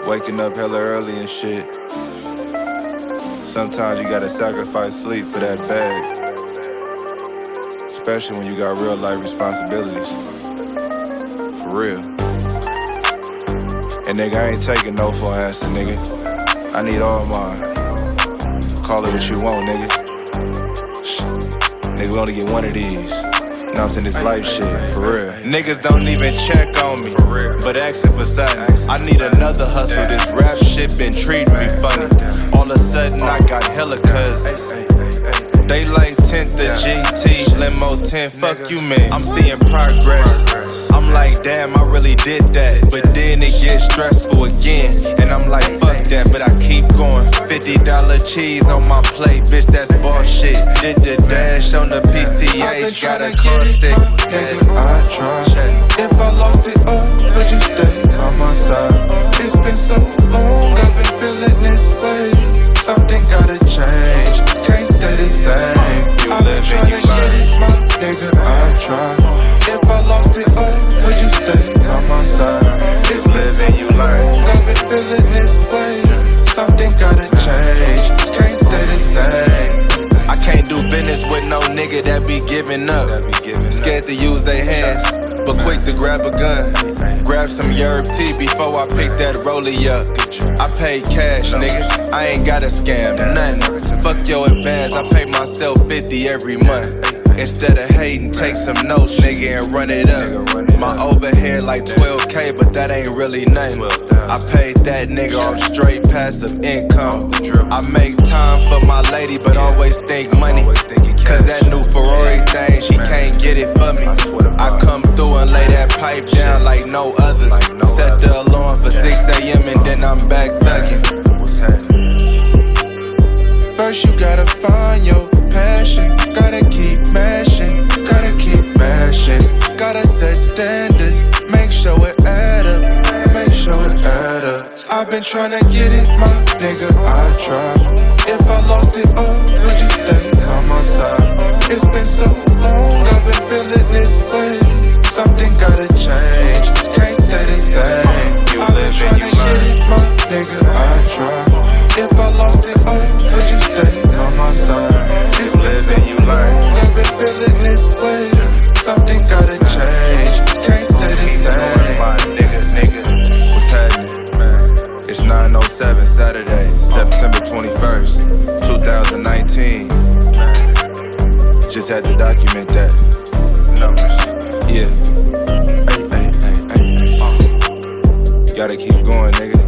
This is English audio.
Waking up hella early and shit. Sometimes you gotta sacrifice sleep for that bag. Especially when you got real life responsibilities. For real. And nigga, I ain't taking no for an answer, nigga. I need all mine. Call it what you want, nigga. Shh. Nigga, we only get one of these. You know what I'm saying? This life shit, for real. Niggas don't even check on me, but asking for something. I need another hustle. This rap shit been treating me funny. All of a sudden I got hella cousins. They like 10th the GT, limo 10, fuck you man. I'm seeing progress. I'm like, damn, I really did that. But then it gets stressful again. And I'm like, fuck that, but I keep going. $50 cheese on my plate, bitch, that's bullshit. Did the dash on the PCH, got a car sick. Nigga, I tried. If I lost it all, would you stay by my side? It's been so long, I've been feeling this way. Something gotta change, can't stay the same. I've been trying to get it, my nigga, I tried. If I lost it all, would you stay by my side? It's been so long, I've been feeling this way. Something gotta change, can't stay the same. I can't do business with no nigga that be giving up. Scared to use their hands, but quick to grab a gun. Grab some yerb tea before I pick that rollie up. I pay cash, nigga, I ain't gotta scam nothing. Fuck your advance, I pay myself 50 every month. Instead of hating, take some notes, nigga, and run it up. My overhead like 12K, but that ain't really nothing. I paid that nigga off straight passive income. I make time for my lady, but always think money. Cause that new Ferrari thing, she can't get it for me. I come through and lay that pipe down like no other. Set the alarm for 6 a.m. and then I'm back thugging. First you gotta find your passion. Gotta keep mashing, gotta keep mashing. Gotta set standards, make sure it add up, make sure it add up. I've been tryna get it, my nigga, I tried. If I lost it all, would you stay by my side? It's been so long, I've been feeling this way. Something gotta change, can't stay the same. I've been tryna get it, my nigga, I tried. If I lost it all, would you stay by my side? It's been so long, I've been feeling this way. Something gotta change, can't stay the same. What's happening? It's 9:07 Saturday, September 21st, 2019. Just had to document that. Yeah. Ay. Gotta keep going, nigga.